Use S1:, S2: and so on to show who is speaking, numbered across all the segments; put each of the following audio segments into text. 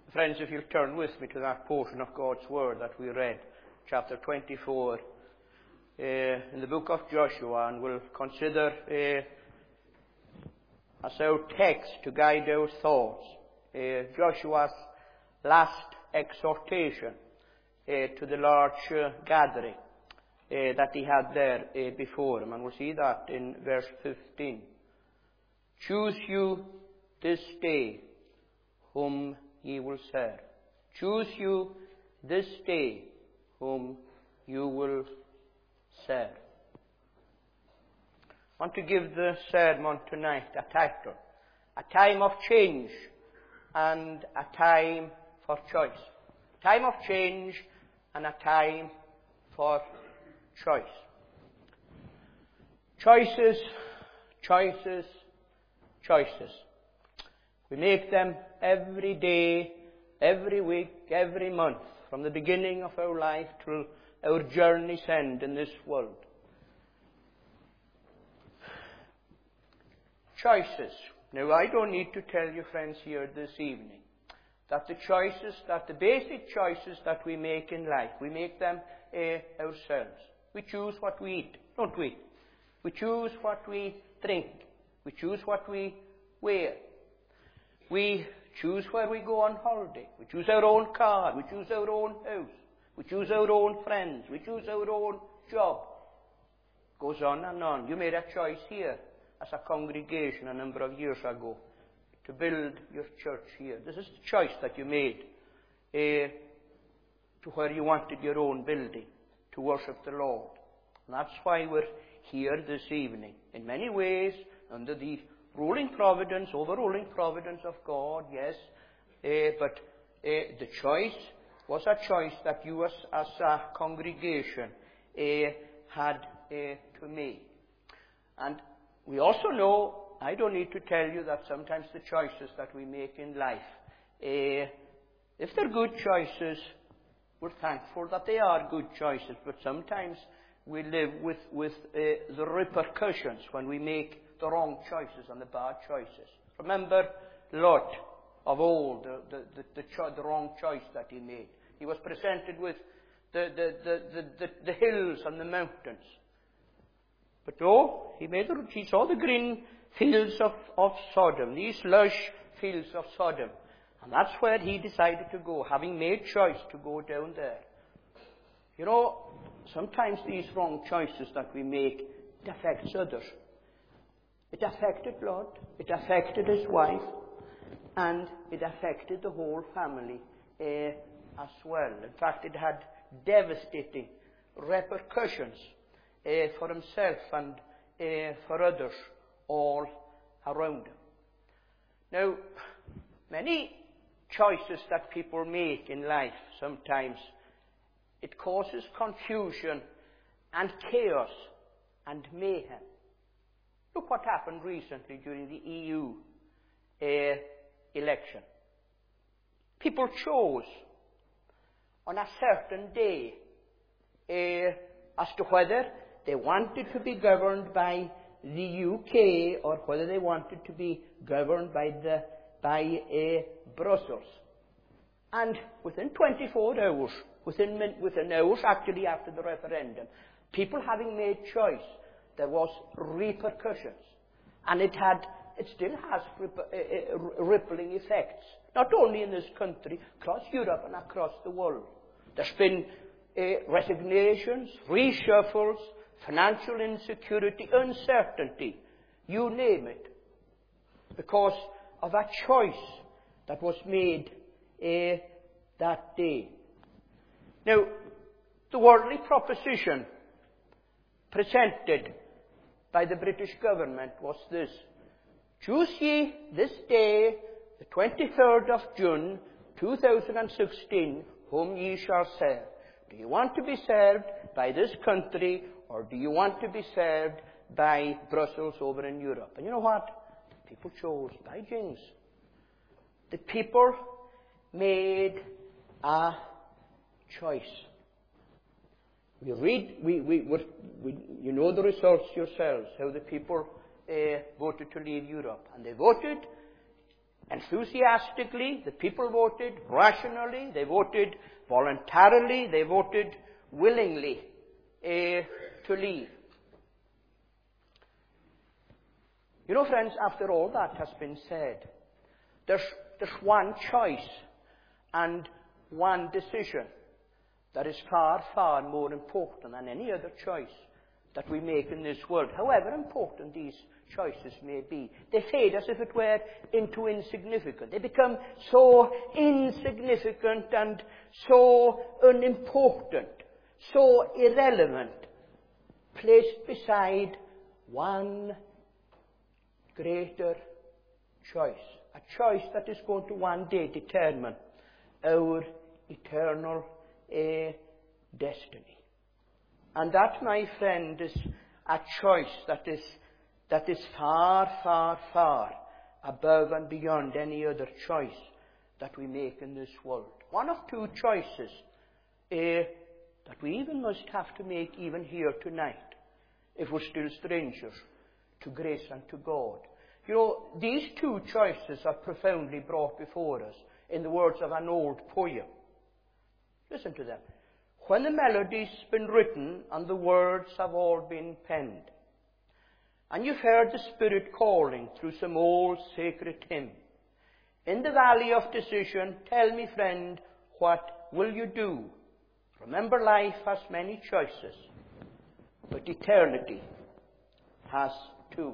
S1: Friends, if you'll turn with me to that portion of God's Word that we read, chapter 24, in the book of Joshua, and we'll consider as our text to guide our thoughts, Joshua's last exhortation to the large gathering that he had there before him. And we'll see that in verse 15. Choose you this day whom ye will serve. Choose you this day whom you will serve. I want to give the sermon tonight a title: A Time of Change and a Time for Choice. A time of change and a time for choice. Choices, choices, choices. We make them every day, every week, every month, from the beginning of our life till our journey's end in this world. Choices. Now, I don't need to tell you, friends, here this evening that the basic choices that we make in life, we make them ourselves. We choose what we eat, don't we? We choose what we drink. We choose what we wear. We choose where we go on holiday. We choose our own car. We choose our own house. We choose our own friends. We choose our own job. Goes on and on. You made a choice here as a congregation a number of years ago to build your church here. This is the choice that you made to where you wanted your own building to worship the Lord. And that's why we're here this evening. In many ways, under the overruling providence of God, yes, but the choice was a choice that you as a congregation had to make. And we also know, I don't need to tell you, that sometimes the choices that we make in life, if they're good choices, we're thankful that they are good choices, but sometimes we live with the repercussions when we make the wrong choices and the bad choices. Remember Lot of old, the wrong choice that he made. He was presented with the hills and the mountains. But no, he saw the green fields of Sodom, these lush fields of Sodom. And that's where he decided to go, having made choice to go down there. You know, sometimes these wrong choices that we make, it affects others. It affected Lot, it affected his wife, and it affected the whole family as well. In fact, it had devastating repercussions for himself and for others all around him. Now, many choices that people make in life, sometimes it causes confusion and chaos and mayhem. Look what happened recently during the EU election. People chose on a certain day as to whether they wanted to be governed by the UK or whether they wanted to be governed by Brussels. And within 24 hours, within hours actually after the referendum, people having made choice, there was repercussions. And it still has rippling effects, not only in this country, across Europe and across the world. There's been resignations, reshuffles, financial insecurity, uncertainty, you name it, because of a choice that was made that day. Now, the worldly proposition presented by the British government was this: choose ye this day, the 23rd of June, 2016, whom ye shall serve. Do you want to be served by this country, or do you want to be served by Brussels over in Europe? And you know what? People chose. By James. The people made a choice. We read, you know the results yourselves, how the people voted to leave Europe. And they voted enthusiastically, the people voted rationally, they voted voluntarily, they voted willingly to leave. You know, friends, after all that has been said, there's one choice and one decision that is far, far more important than any other choice that we make in this world, however important these choices may be. They fade as if it were into insignificant. They become so insignificant and so unimportant, so irrelevant, placed beside one greater choice. A choice that is going to one day determine our eternal destiny. And that, my friend, is a choice that is far, far, far above and beyond any other choice that we make in this world. One of two choices that we even must have to make even here tonight, if we're still strangers to grace and to God. You know, these two choices are profoundly brought before us in the words of an old poem. Listen to them. When the melody's been written and the words have all been penned, and you've heard the Spirit calling through some old sacred hymn, in the valley of decision, tell me, friend, what will you do? Remember, life has many choices, but eternity has two.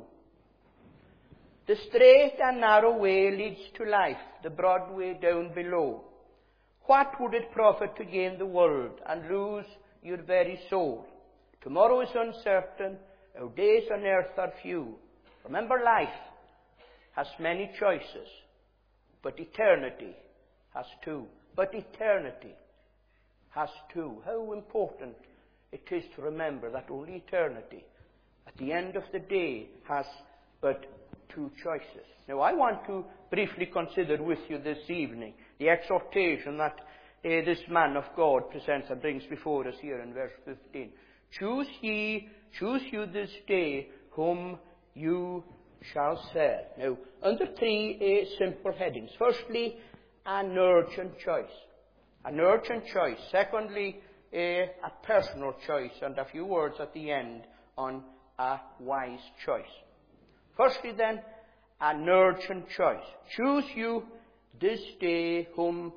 S1: The straight and narrow way leads to life, the broad way down below. What would it profit to gain the world and lose your very soul? Tomorrow is uncertain, our days on earth are few. Remember, life has many choices, but eternity has two. But eternity has two. How important it is to remember that only eternity, at the end of the day, has but two choices. Now, I want to briefly consider with you this evening the exhortation that this man of God presents and brings before us here in verse 15. Choose you this day whom you shall serve. Now, under three simple headings. Firstly, an urgent choice. An urgent choice. Secondly, a personal choice. And a few words at the end on a wise choice. Firstly, then, an urgent choice. Choose you this day whom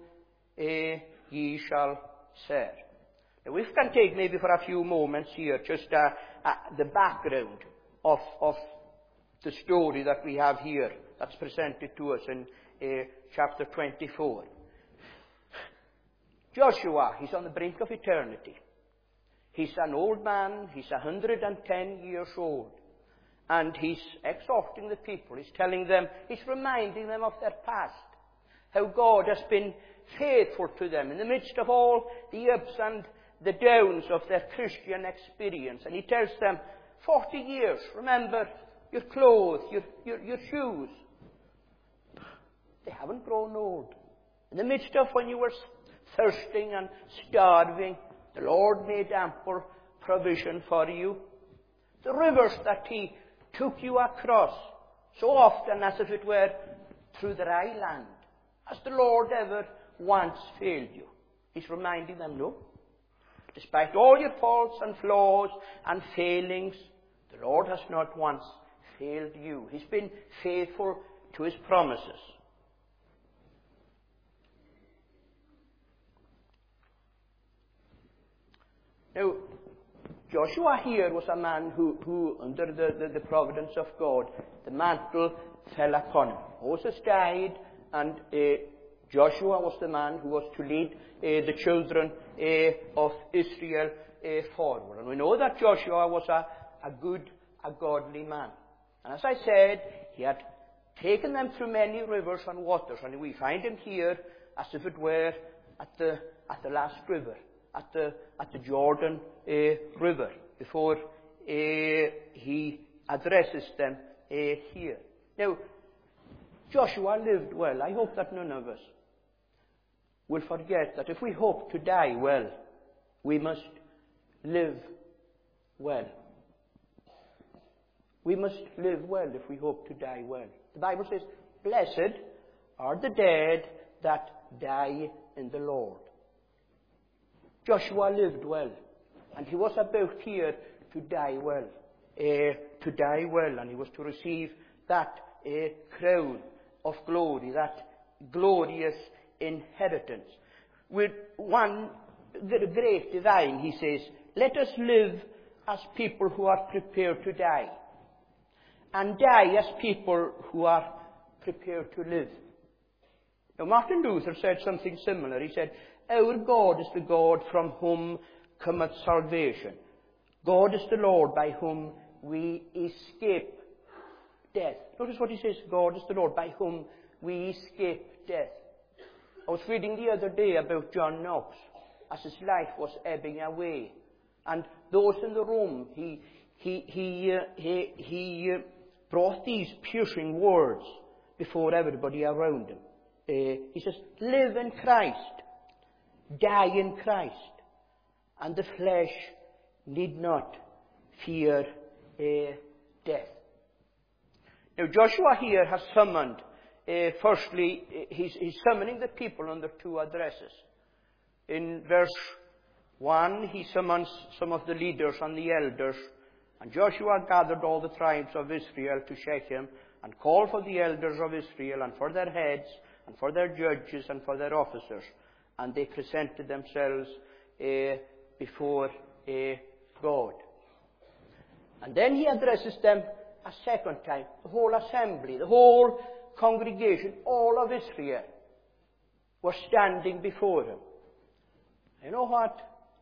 S1: ye shall serve. Now, we can take maybe for a few moments here just the background of the story that we have here that's presented to us in chapter 24. Joshua, he's on the brink of eternity. He's an old man. He's 110 years old. And he's exhorting the people. He's telling them, he's reminding them of their past. How God has been faithful to them in the midst of all the ups and the downs of their Christian experience. And he tells them, 40 years, remember your clothes, your shoes. They haven't grown old. In the midst of when you were thirsting and starving, the Lord made ample provision for you. The rivers that he took you across so often as if it were through the dry land. Has the Lord ever once failed you? He's reminding them, no. Despite all your faults and flaws and failings, the Lord has not once failed you. He's been faithful to his promises. Now, Joshua here was a man who under the providence of God, the mantle fell upon him. Moses died, and Joshua was the man who was to lead the children of Israel forward. And we know that Joshua was a godly man. And as I said, he had taken them through many rivers and waters, and we find him here as if it were at the last river, at the Jordan River, before he addresses them here. Now, Joshua lived well. I hope that none of us will forget that if we hope to die well, we must live well. We must live well if we hope to die well. The Bible says, blessed are the dead that die in the Lord. Joshua lived well, and he was about here to die well. And he was to receive that crown of glory, that glorious inheritance. With one great divine, he says, let us live as people who are prepared to die, and die as people who are prepared to live. Now, Martin Luther said something similar. He said, our God is the God from whom cometh salvation. God is the Lord by whom we escape death. Notice what he says, God is the Lord by whom we escape death. I was reading the other day about John Knox as his life was ebbing away. And those in the room, he brought these piercing words before everybody around him. He says, live in Christ, die in Christ, and the flesh need not fear death. Now Joshua here has summoned, firstly, he's summoning the people under two addresses. In verse 1, he summons some of the leaders and the elders, and Joshua gathered all the tribes of Israel to Shechem, and called for the elders of Israel, and for their heads, and for their judges, and for their officers. And they presented themselves before God. And then he addresses them a second time, the whole assembly, the whole congregation, all of Israel were standing before him. You know what?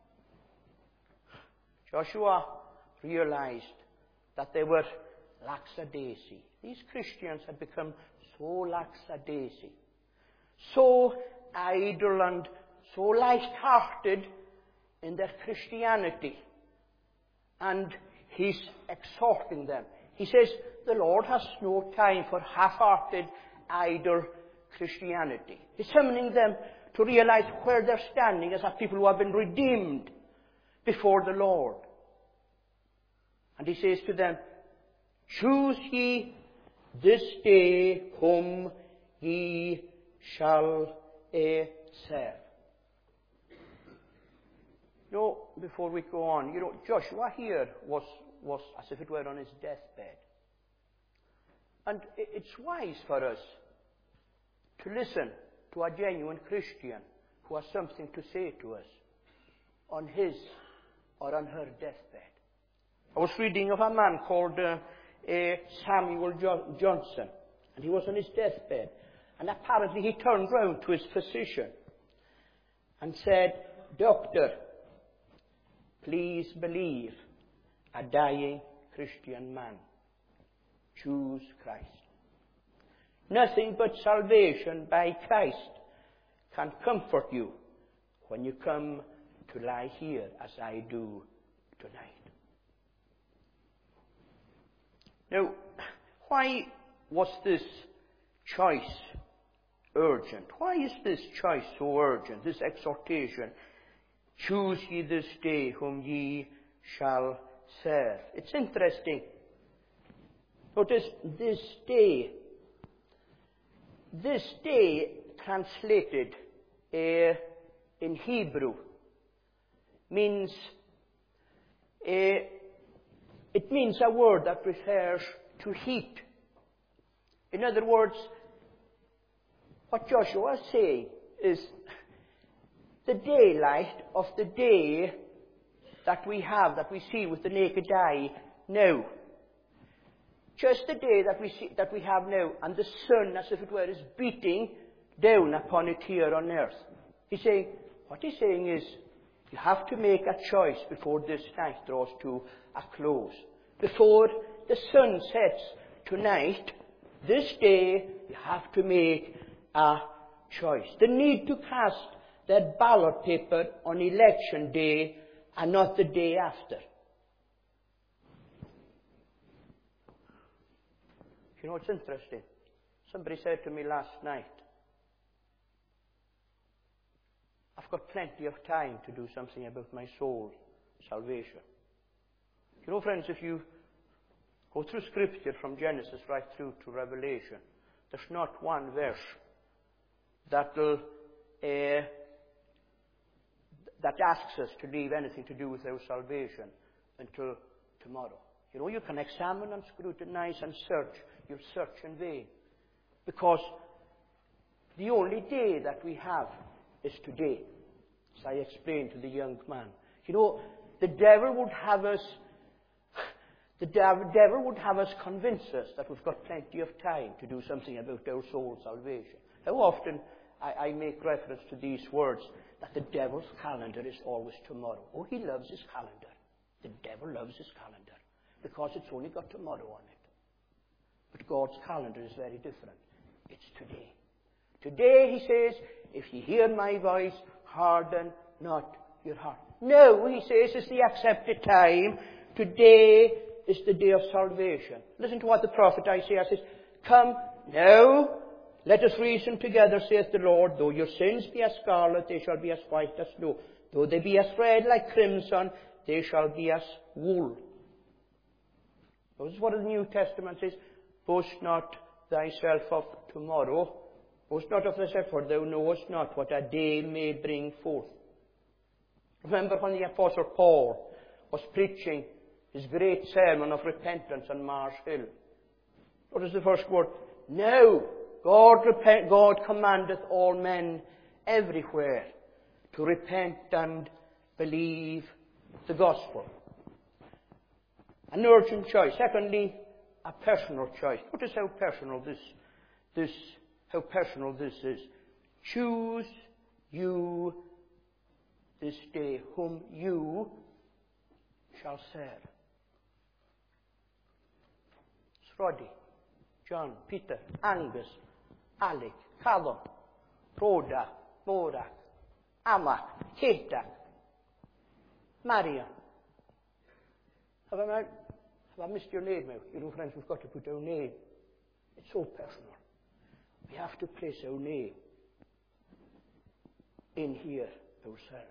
S1: Joshua realized that they were lackadaisy. These Christians had become so lackadaisy, so idle and so light-hearted in their Christianity. And he's exhorting them. He says, the Lord has no time for half-hearted, idle Christianity. He's summoning them to realize where they're standing as a people who have been redeemed before the Lord. And he says to them, choose ye this day whom ye shall serve. You know, before we go on, you know, Joshua here was as if it were on his deathbed. And it's wise for us to listen to a genuine Christian who has something to say to us on his or on her deathbed. I was reading of a man called Samuel Johnson, and he was on his deathbed. And apparently he turned round to his physician and said, Doctor, please believe a dying Christian man. Choose Christ. Nothing but salvation by Christ can comfort you when you come to lie here as I do tonight. Now, why was this choice urgent? Why is this choice so urgent, this exhortation? Choose ye this day whom ye shall serve. It's interesting. Notice this day. This day, translated in Hebrew, means it means a word that refers to heat. In other words, what Joshua is saying is the daylight of the day that we have, that we see with the naked eye now. Just the day that we have now, and the sun, as if it were, is beating down upon it here on earth. What he's saying is, you have to make a choice before this night draws to a close. Before the sun sets tonight, this day, you have to make a choice. The need to cast that ballot paper on election day and not the day after. You know, it's interesting. Somebody said to me last night, I've got plenty of time to do something about my soul's salvation. You know, friends, if you go through Scripture from Genesis right through to Revelation, there's not one verse that asks us to leave anything to do with our salvation until tomorrow. You know, you can examine and scrutinize and search. You'll search in vain. Because the only day that we have is today, as I explained to the young man. You know, the devil would have us convince us that we've got plenty of time to do something about our soul salvation. How often I make reference to these words, that the devil's calendar is always tomorrow. Oh, he loves his calendar. The devil loves his calendar because it's only got tomorrow on it. But God's calendar is very different. It's today. Today, he says, if you hear my voice, harden not your heart. No, he says, it's the accepted time. Today is the day of salvation. Listen to what the prophet Isaiah says. Come now, let us reason together, saith the Lord. Though your sins be as scarlet, they shall be as white as snow. Though they be as red like crimson, they shall be as wool. This is what the New Testament says. Boast not thyself of tomorrow. Boast not of thyself, for thou knowest not what a day may bring forth. Remember when the Apostle Paul was preaching his great sermon of repentance on Mars Hill. What is the first word? Now, God commandeth all men everywhere to repent and believe the gospel. An urgent choice. Secondly, a personal choice. Notice how personal this is. Choose you this day whom you shall serve. It's Roddy, John, Peter, Angus, Alec, Callum, Rhoda, Morak, Amak, Ketak, Marian. Have I missed your name out? You know, friends, we've got to put our name. It's so personal. We have to place our name in here ourselves.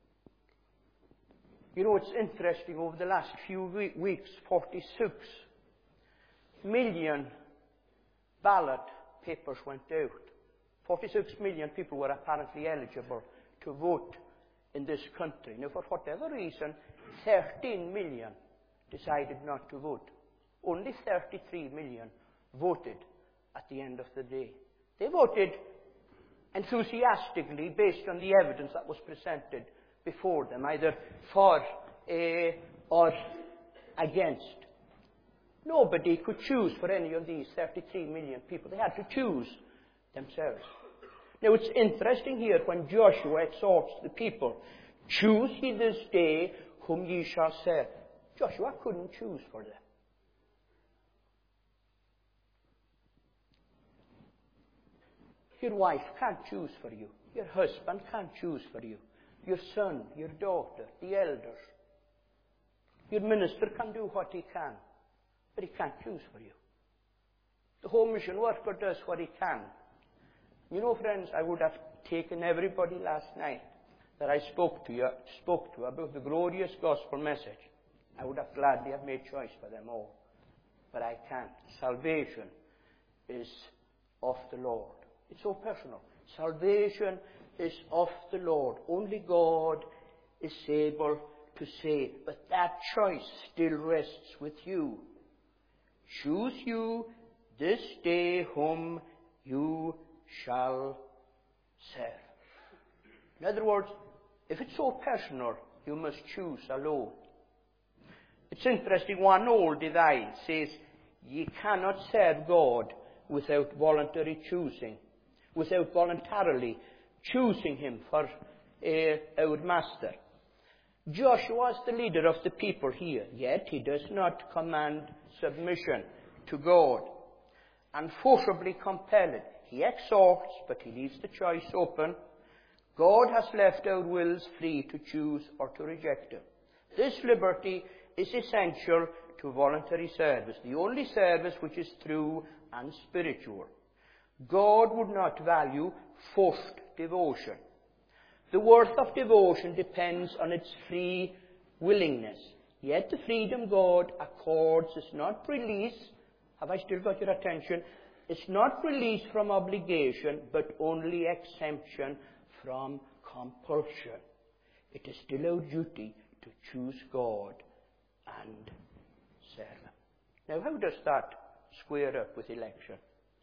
S1: You know, it's interesting, over the last few weeks, 46 million ballot papers went out. 46 million people were apparently eligible to vote in this country. Now, for whatever reason, 13 million decided not to vote. Only 33 million voted at the end of the day. They voted enthusiastically based on the evidence that was presented before them, either for or against. Nobody could choose for any of these 33 million people. They had to choose themselves. Now, it's interesting here when Joshua exhorts the people, choose ye this day whom ye shall serve. Joshua couldn't choose for them. Your wife can't choose for you. Your husband can't choose for you. Your son, your daughter, the elders. Your minister can do what he can, but he can't choose for you. The home mission worker does what he can. You know, friends, I would have taken everybody last night that I spoke to about the glorious gospel message. I would have gladly have made choice for them all. But I can't. Salvation is of the Lord. It's so personal. Salvation is of the Lord. Only God is able to save. But that choice still rests with you. Choose you this day whom you shall serve. In other words, if it's so personal, you must choose alone. It's interesting, one old divine says, ye cannot serve God without voluntary choosing, without voluntarily choosing him for our master. Joshua is the leader of the people here, yet he does not command submission to God and forcibly compel it. He exhorts, but he leaves the choice open. God has left our wills free to choose or to reject him. This liberty is essential to voluntary service, the only service which is true and spiritual. God would not value forced devotion. The worth of devotion depends on its free willingness. Yet the freedom God accords is not release. Have I still got your attention? It's not release from obligation, but only exemption from compulsion. It is still our duty to choose God and serve Him. Now, how does that square up with election?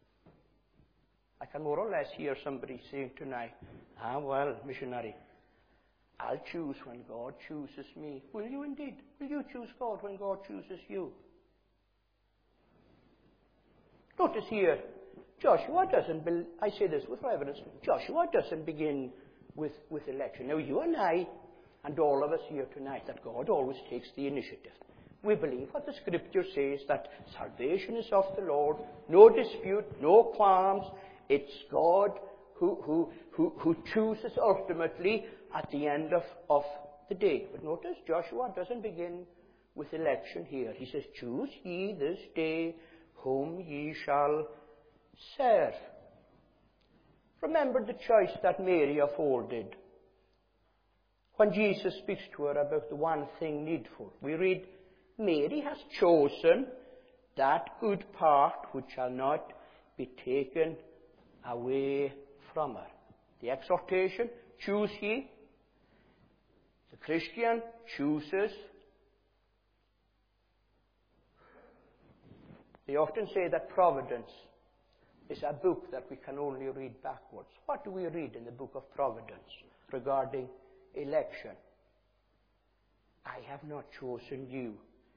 S1: I can more or less hear somebody saying tonight, well, missionary, I'll choose when God chooses me. Will you indeed? Will you choose God when God chooses you? Notice here, Joshua doesn't, I say this with reverence, Joshua doesn't begin with election. Now, you and I, and all of us here tonight, that God always takes the initiative. We believe what the Scripture says, that salvation is of the Lord, no dispute, no qualms. It's God who chooses ultimately at the end of the day. But notice, Joshua doesn't begin with election here. He says, choose ye this day whom ye shall serve. Remember the choice that Mary of old did. When Jesus speaks to her about the one thing needful, we read, Mary has chosen that good part which shall not be taken away from her. The exhortation, choose ye. The Christian chooses. They often say that Providence is a book that we can only read backwards. What do we read in the book of Providence regarding election? I have not chosen you.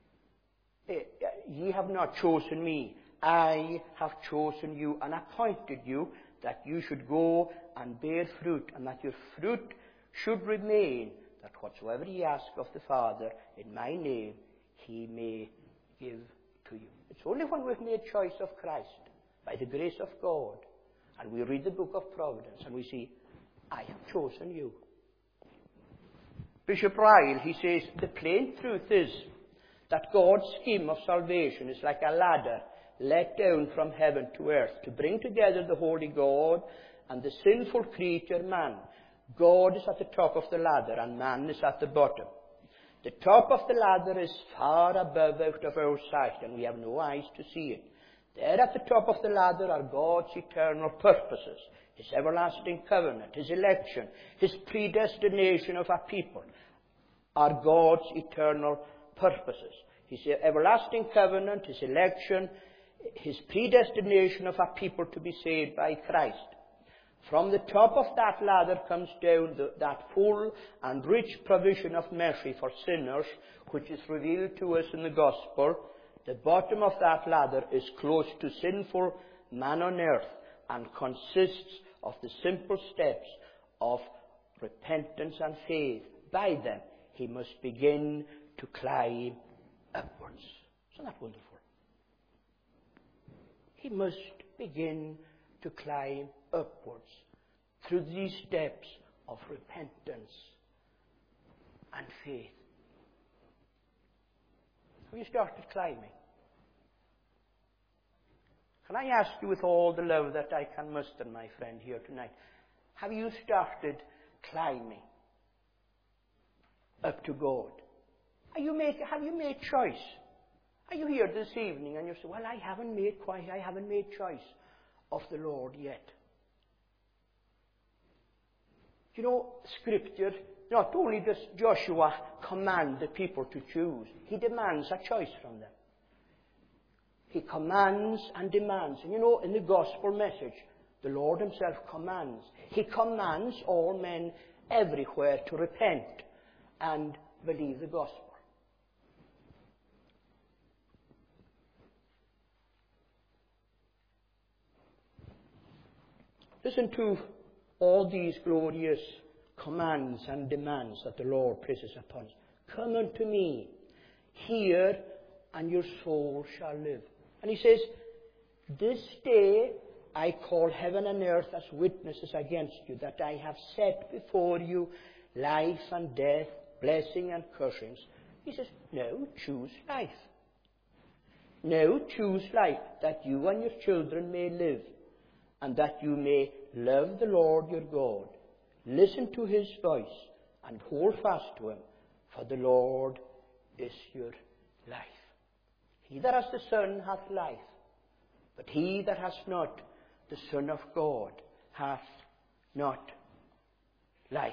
S1: Ye have not chosen me. I have chosen you and appointed you that you should go and bear fruit, and that your fruit should remain, that whatsoever ye ask of the Father in my name, He may give to you. It's only when we've made choice of Christ, by the grace of God, and we read the book of Providence, and we see, I have chosen you. Bishop Ryle, he says, the plain truth is that God's scheme of salvation is like a ladder let down from heaven to earth to bring together the holy God and the sinful creature man. God is at the top of the ladder and man is at the bottom. The top of the ladder is far above out of our sight, and we have no eyes to see it. There at the top of the ladder are God's eternal purposes, His everlasting covenant, His election, His predestination of a people are God's eternal purposes. His everlasting covenant, His election, His predestination of a people to be saved by Christ. From the top of that ladder comes down that full and rich provision of mercy for sinners, which is revealed to us in the gospel. The bottom of that ladder is close to sinful man on earth and consists of the simple steps of repentance and faith. By them, he must begin to climb upwards. Isn't that wonderful? He must begin to climb upwards through these steps of repentance and faith. Have you started climbing? Can I ask you with all the love that I can muster, my friend, here tonight, have you started climbing up to God? Have you made choice? Are you here this evening and you say, well, I haven't made choice of the Lord yet. You know, Scripture, not only does Joshua command the people to choose, he demands a choice from them. He commands and demands. And you know, in the gospel message, the Lord himself commands. He commands all men everywhere to repent and believe the gospel. Listen to all these glorious commands and demands that the Lord places upon us. Come unto me, hear, and your soul shall live. And he says, this day I call heaven and earth as witnesses against you, that I have set before you life and death, blessing and cursings. He says, now choose life. Now choose life, that you and your children may live, and that you may love the Lord your God. Listen to his voice and hold fast to him, for the Lord is your life. He that has the Son hath life. But he that has not the Son of God hath not life.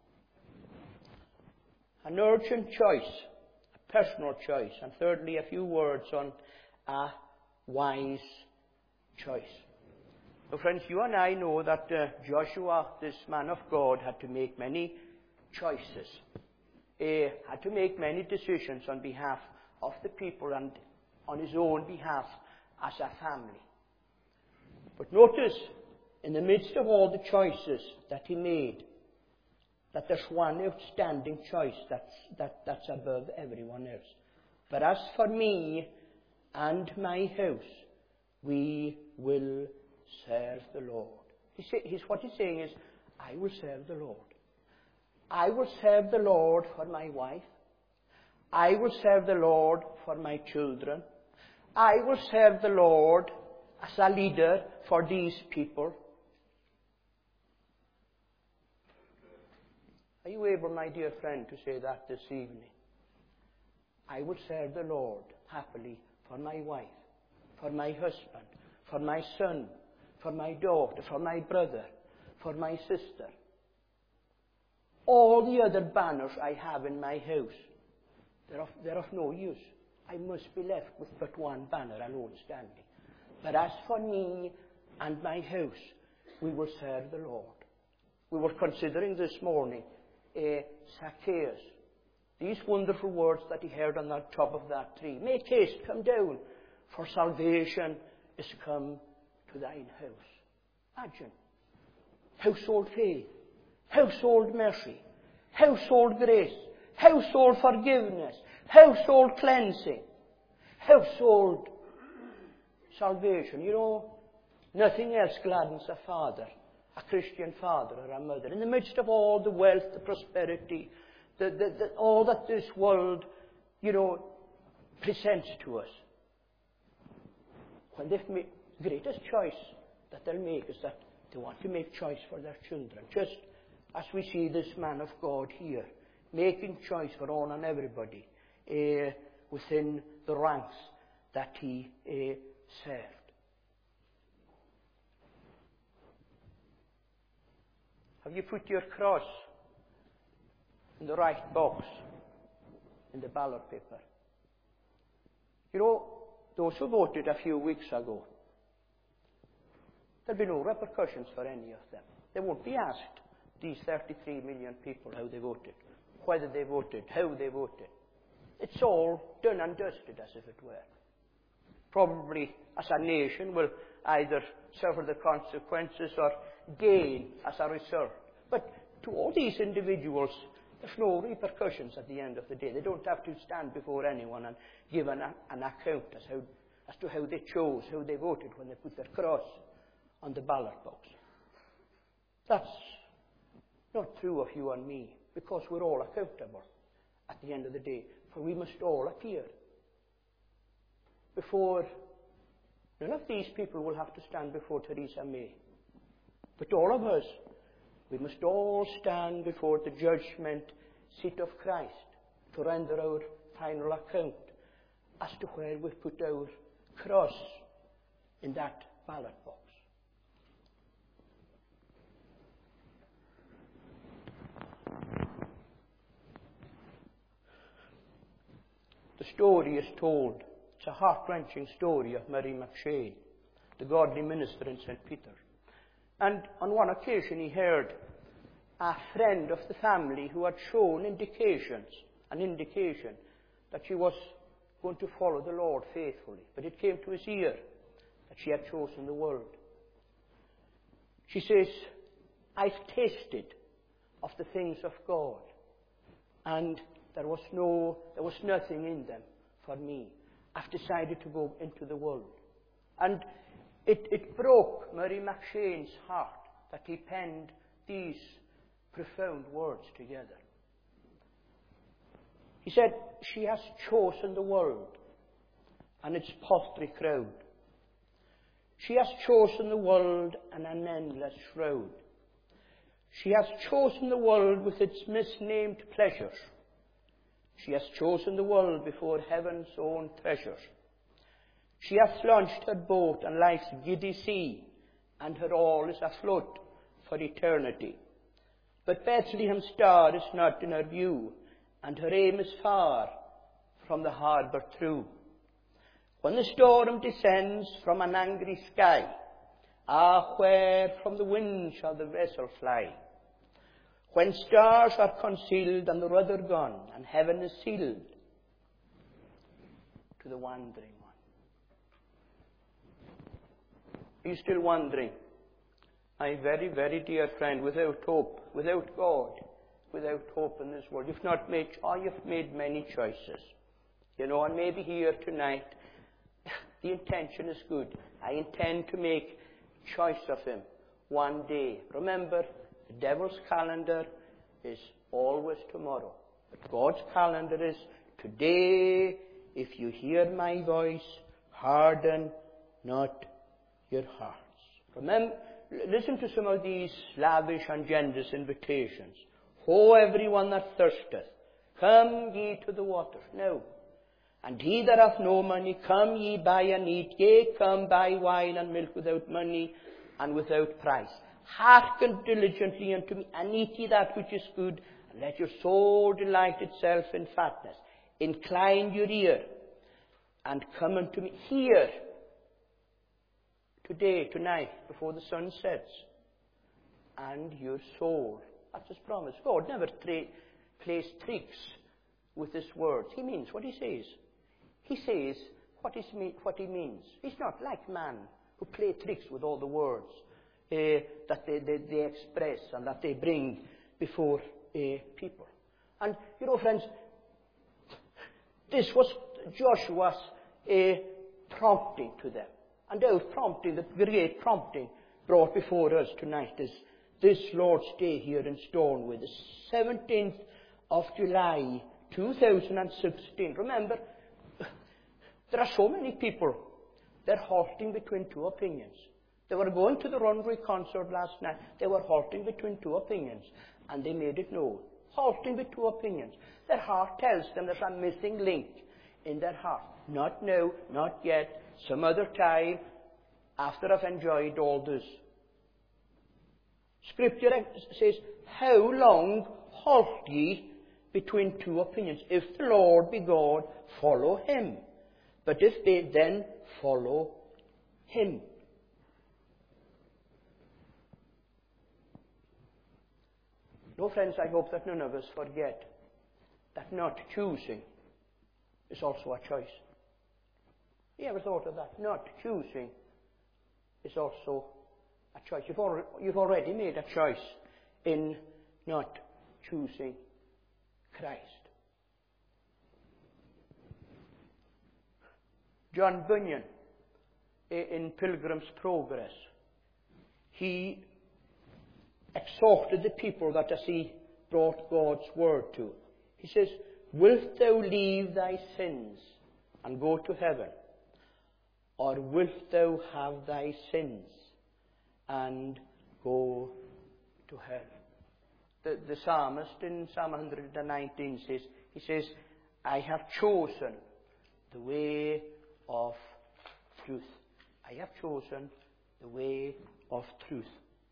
S1: An urgent choice, a personal choice, and thirdly, a few words on a wise choice. So friends, you and I know that Joshua, this man of God, had to make many choices. He had to make many decisions on behalf of the people and on his own behalf as a family. But notice, in the midst of all the choices that he made, that there's one outstanding choice that's above everyone else. But as for me and my house, we will serve the Lord. What he's saying is, I will serve the Lord. I will serve the Lord for my wife. I will serve the Lord for my children. I will serve the Lord as a leader for these people. Are you able, my dear friend, to say that this evening? I will serve the Lord happily for my wife, for my husband, for my son, for my daughter, for my brother, for my sister. All the other banners I have in my house, they're of no use. I must be left with but one banner alone standing. But as for me and my house, we will serve the Lord. We were considering this morning Zacchaeus. These wonderful words that he heard on the top of that tree. Make haste, come down, for salvation is come to thine house. Imagine. Household faith, household mercy, household grace, household forgiveness, household cleansing, household salvation. You know, nothing else gladdens a father, a Christian father or a mother, in the midst of all the wealth, the prosperity, all that this world, presents to us. When they've made the greatest choice that they'll make is that they want to make choice for their children. Just as we see this man of God here, making choice for all and everybody within the ranks that he served. Have you put your cross in the right box in the ballot paper? Those who voted a few weeks ago, there'll be no repercussions for any of them. They won't be asked, these 33 million people, how they voted, whether they voted, how they voted. It's all done and dusted, as if it were. Probably, as a nation, will either suffer the consequences or gain as a result. But to all these individuals, there's no repercussions at the end of the day. They don't have to stand before anyone and give an account as to how they chose, how they voted when they put their cross on the ballot box. That's not true of you and me, because we're all accountable at the end of the day, for we must all appear before. None of these people will have to stand before Theresa May, but all of us, we must all stand before the judgment seat of Christ to render our final account as to where we've put our cross in that ballot box. The story is told. It's a heart-wrenching story of Mary McShane, the godly minister in St. Peter. And on one occasion he heard a friend of the family who had shown an indication that she was going to follow the Lord faithfully. But it came to his ear that she had chosen the world. She says, I've tasted of the things of God, and there was nothing in them for me. I've decided to go into the world. And it broke Mary McShane's heart that he penned these profound words together. He said, she has chosen the world and its paltry crowd. She has chosen the world and an endless shroud. She has chosen the world with its misnamed pleasures. She has chosen the world before heaven's own treasures. She hath launched her boat on life's giddy sea, and her all is afloat for eternity. But Bethlehem's star is not in her view, and her aim is far from the harbour through. When the storm descends from an angry sky, where from the wind shall the vessel fly? When stars are concealed and the rudder gone, and heaven is sealed to the wandering one. Are you still wandering? My very, very dear friend, without hope, without God, without hope in this world. You've made many choices. And maybe here tonight, the intention is good. I intend to make choice of him one day. Remember, the devil's calendar is always tomorrow. But God's calendar is today. If you hear my voice, harden not your hearts. Remember, listen to some of these lavish and generous invitations. Ho, everyone that thirsteth, come ye to the waters. No. And he that hath no money, come ye buy and eat. Yea, come buy wine and milk without money and without price. Hearken diligently unto me, and eat ye that which is good, and let your soul delight itself in fatness. Incline your ear, and come unto me. Hear, today, tonight, before the sun sets, and your soul. That's his promise. God never plays tricks with his words. He means what he says. He says what he means. He's not like man who play tricks with all the words that they express and that they bring before people. And, friends, this was Joshua's prompting to them. And those prompting, the great prompting brought before us tonight is this Lord's Day here in Stornoway, the 17th of July, 2016. Remember, there are so many people, they're halting between two opinions. They were going to the Runway concert last night. They were halting between two opinions, and they made it known. Halting between two opinions. Their heart tells them there's a missing link in their heart. Not now, not yet, some other time, after I've enjoyed all this. Scripture says, how long halt ye between two opinions? If the Lord be God, follow him. But if they then follow him. No, friends, I hope that none of us forget that not choosing is also a choice. You ever thought of that? Not choosing is also a choice. You've already made a choice in not choosing Christ. John Bunyan, in Pilgrim's Progress, he exhorted the people that as he brought God's word to. He says, wilt thou leave thy sins and go to heaven? Or wilt thou have thy sins and go to hell? The psalmist in Psalm 119 says, I have chosen the way of truth. I have chosen the way of truth.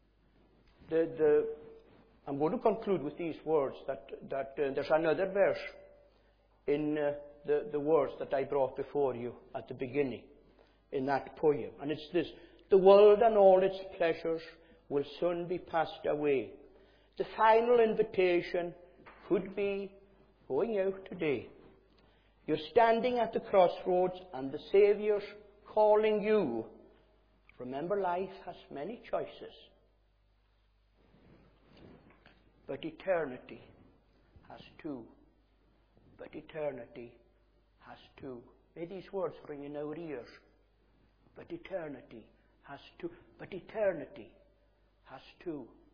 S1: I'm going to conclude with these words that there's another verse in the words that I brought before you at the beginning in that poem. And it's this: the world and all its pleasures will soon be passed away. The final invitation could be going out today. You're standing at the crossroads and the Saviour's calling you. Remember, life has many choices. But eternity has two. But eternity has two. May these words ring in our ears. But eternity has two. But eternity has two.